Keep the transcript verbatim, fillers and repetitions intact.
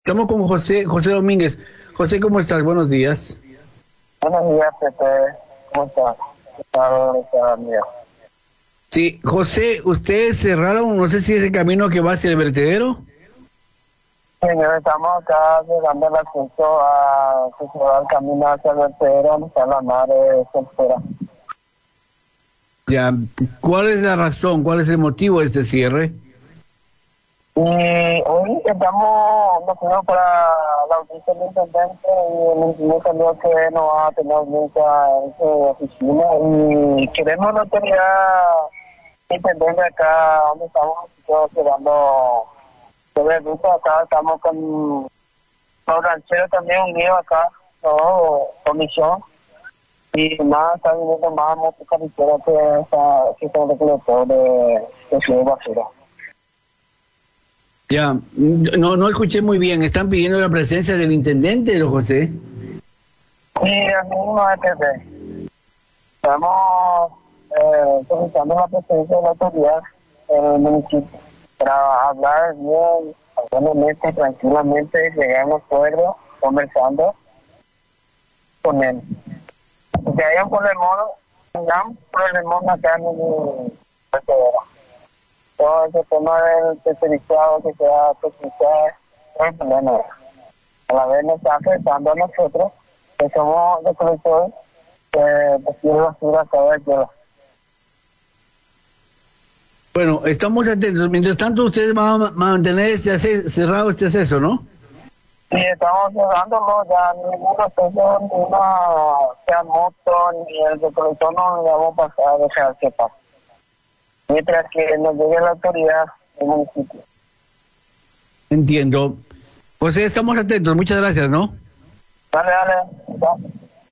Estamos con José, José Domínguez. José, ¿cómo estás? Buenos días. Buenos días, Pepe. ¿Cómo estás? ¿Qué tal, esta amiga? Sí, José, ustedes cerraron, no sé si es el camino que va hacia el vertedero. Señor, estamos acá llegando al acceso a que se va el camino hacia el vertedero, donde está la madre soltera. Ya, ¿cuál es la razón? ¿Cuál es el motivo de este cierre? Y hoy estamos, nos fuimos para la audiencia del intendente y el intendente salió que no va a tener audiencia en su oficina y queremos la autoridad intendente acá donde estamos nosotros llevando sobre el grupo acá, estamos con los rancheros también unidos acá, ¿no? Comisión y más, está viniendo más motocicletas que, está, que son recolectores de, de ciudad basura. Ya, no, no escuché muy bien. ¿Están pidiendo la presencia del intendente, don José? Sí, así mismo es, Pepe. Estamos eh, solicitando la presencia de la autoridad en el municipio para hablar bien, obviamente, tranquilamente, llegar a un acuerdo, conversando con él. Porque hay un problemón, un gran problemón acá en el vertedero. Todo ese tema del tercerizado que se da tercerizado es un problema. A la vez nos está afectando a nosotros, que somos recolectores, que reciben basura cada vez que lo. Bueno, estamos atentos. Mientras tanto, ustedes van a mantener este acceso, cerrado este acceso, ¿no? Sí, estamos cerrándolo, ya ningún acceso, ninguna, sea moto, ni el recolector no le vamos a pasar a dejar que pase. Mientras que nos llegue la autoridad del municipio. Entiendo. José, estamos atentos. Muchas gracias, ¿no? Dale, dale. Ya.